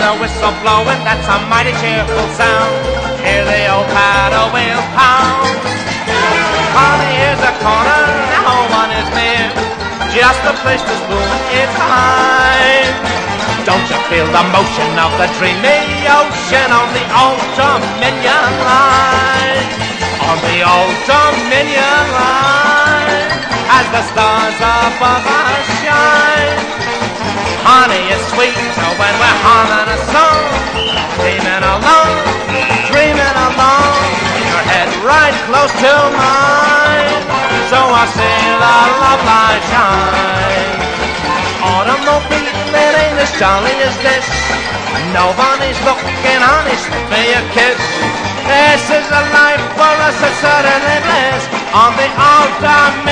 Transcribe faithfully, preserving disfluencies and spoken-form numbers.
a whistle blowing, that's a mighty cheerful sound. Hear the old paddle wheel pound. Honey, here's a corner, no one is near, just a place to spoon its high. Don't you feel the motion of the dreamy ocean on the Old Dominion line? On the Old Dominion line, as the stars above us shine. Honey, it's sweet when we're humming a song, dreaming alone, dreaming alone, your head right close to mine, so I see the love light shine. Automobile, it ain't as jolly as this, nobody's looking honest for your kiss. This is a life for us, it's certainly bliss, on the Old Dominion.